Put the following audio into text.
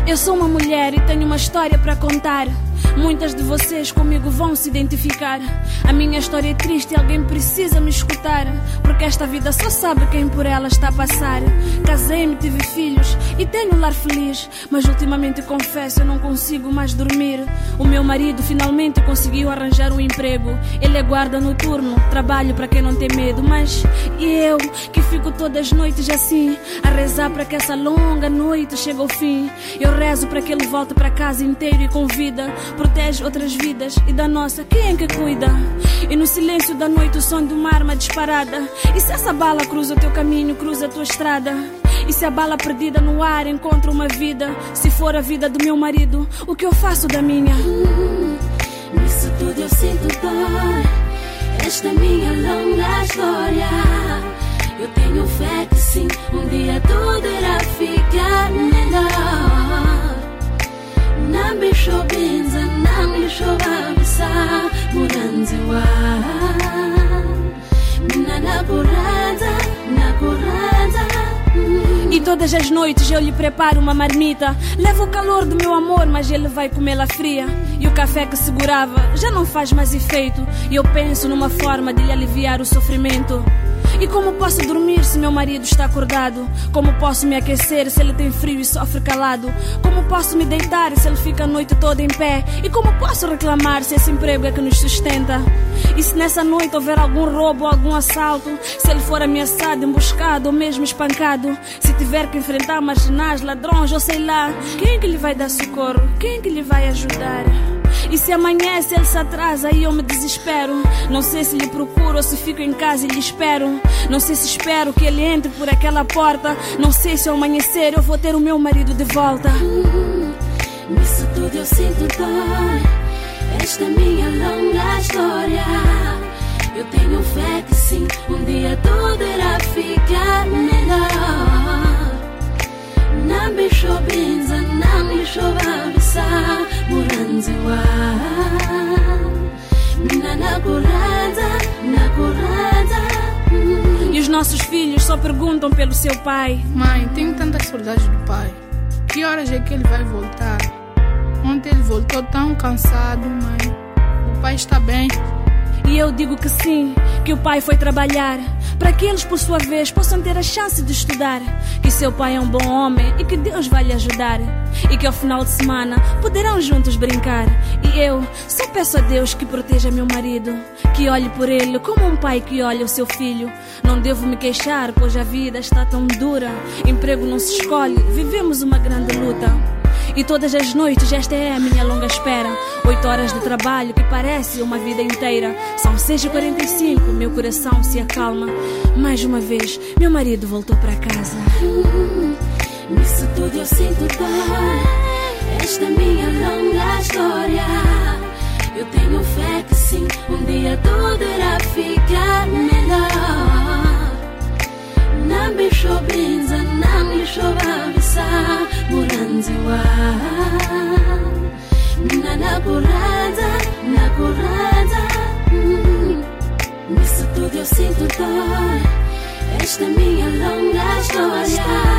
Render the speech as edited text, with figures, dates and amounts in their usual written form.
Eu sou uma mulher e tenho uma história para contar. Muitas de vocês comigo vão se identificar. A minha história é triste e alguém precisa me escutar, porque esta vida só sabe quem por ela está a passar. Casei-me, tive filhos e tenho um lar feliz, mas ultimamente confesso, eu não consigo mais dormir. O meu marido finalmente conseguiu arranjar um emprego. Ele é guarda noturno, trabalho para quem não tem medo. Mas e eu, que fico todas as noites assim, a rezar para que essa longa noite chegue ao fim. Eu rezo para que ele volte para casa inteiro e com vida, protege outras vidas e da nossa, quem é que cuida? E no silêncio da noite o som de uma arma disparada. E se essa bala cruza o teu caminho, cruza a tua estrada? E se a bala perdida no ar encontra uma vida? Se for a vida do meu marido, o que eu faço da minha? Nisso tudo eu sinto dor. Esta é minha longa história. Eu tenho fé que sim, um dia tudo irá ficar melhor. Não me benza, não me avisa, mudanziwa. Na curada. E todas as noites eu lhe preparo uma marmita. Levo o calor do meu amor, mas ele vai comê-la fria. E o café que segurava já não faz mais efeito. E eu penso numa forma de lhe aliviar o sofrimento. E como posso dormir se meu marido está acordado? Como posso me aquecer se ele tem frio e sofre calado? Como posso me deitar se ele fica a noite toda em pé? E como posso reclamar se esse emprego é que nos sustenta? E se nessa noite houver algum roubo ou algum assalto? Se ele for ameaçado, emboscado ou mesmo espancado? Se tiver que enfrentar marginais, ladrões ou sei lá, quem é que lhe vai dar socorro? Quem é que lhe vai ajudar? E se amanhece ele se atrasa e eu me desespero. Não sei se lhe procuro ou se fico em casa e lhe espero. Não sei se espero que ele entre por aquela porta. Não sei se ao amanhecer eu vou ter o meu marido de volta. Nisso tudo eu sinto dor. Esta é minha longa história. Eu tenho fé que sim, um dia tudo irá ficar melhor. Não me benza, não me avisa, mudanziwa. Na curada. E os nossos filhos só perguntam pelo seu pai. Mãe, tenho tantas saudades do pai. Que horas é que ele vai voltar? Ontem ele voltou tão cansado, mãe. O pai está bem? E eu digo que sim, que o pai foi trabalhar, para que eles por sua vez possam ter a chance de estudar. Que seu pai é um bom homem e que Deus vai lhe ajudar. E que ao final de semana poderão juntos brincar. E eu só peço a Deus que proteja meu marido, que olhe por ele como um pai que olha o seu filho. Não devo me queixar, pois a vida está tão dura. Emprego não se escolhe, vivemos uma grande luta. E todas as noites esta é a minha longa espera. 8 horas de trabalho que parece uma vida inteira. São 6h45, meu coração se acalma. Mais uma vez, meu marido voltou para casa. Nisso tudo eu sinto dor. Esta é minha longa história. Eu tenho fé que sim, um dia tudo irá ficar melhor. Não me benza, não me avisa, mudanziwa. Na curada. Nisso tudo eu sinto dor. Esta é minha longa história.